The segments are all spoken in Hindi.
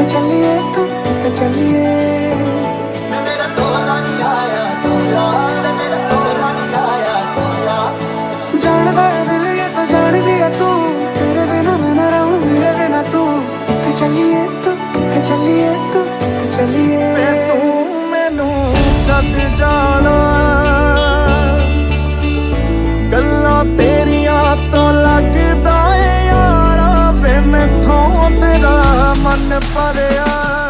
चलिए तू किते चलिए। मेरा टोला नहीं आया टोला, मेरा टोला नहीं आया टोला। जानदा है दिल ये तो जान दिया तू, तेरे बिना मैं ना रहूं मेरे बिना तू। किते चलिए तू किते चलिए तू किते चलिए। तू मैनू छड्ड जाना, गल्लां तेरियां तो लगदा है यारा, वे मैथों तेरा मन भरिया।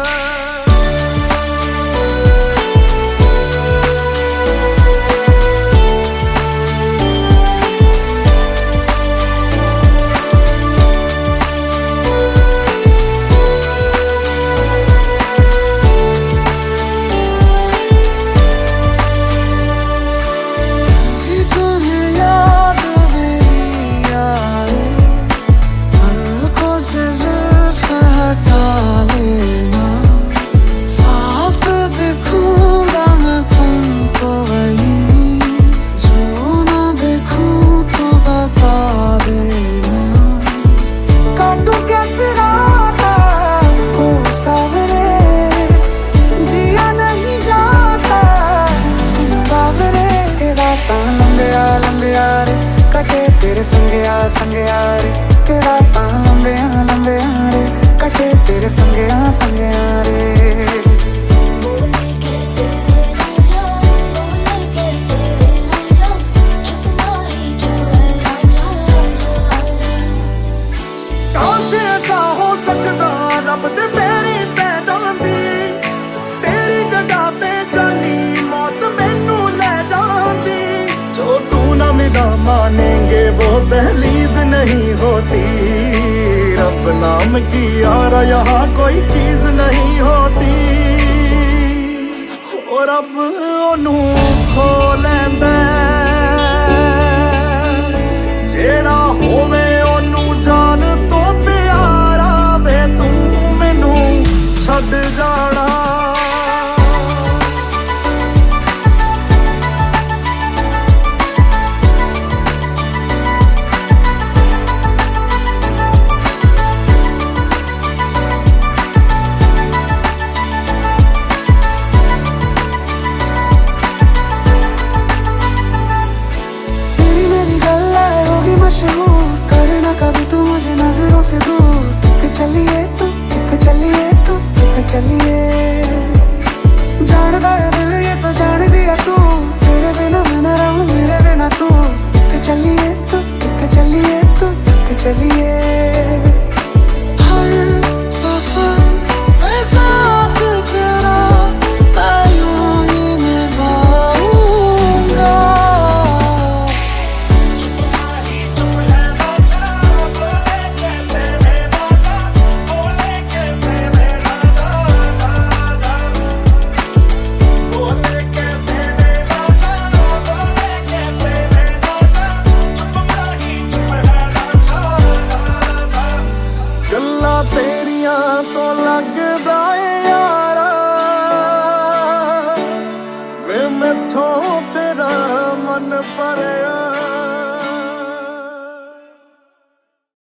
कटे तेरे संगया संगया रे, के रातां लंबिया लंबिया रे, कटे तेरे संगया संगया रे। काश ऐसा हो सकदा रब दे पैरी पै जांदी, तेरी जगह ते जानी मौत मैनू ले जांदी। जो तू ना मिला मानेंगे वो दहलीज नहीं होती, रब नाम की यारा यहाँ कोई चीज नहीं होती। ओ रब ओनू खो लैंदा जेड़ा होवे ओनू जान तो प्यारा, वे तू मैनू छड्ड जाना। मशहूर करना कभी तू मुझे नजरों से दूर। किते चलिए तू किते चलिए तू किते चलिए। जानदा है दिल ये तो जान दिया तू, तेरे बिना मैं ना रहूं मेरे बिना तू। किते चलिए तू किते चलिए तू किते चलिए। हर सफर पे साथ तेरा मैं यूं ही निभाऊंगा। तेरियां तो लगदा है यार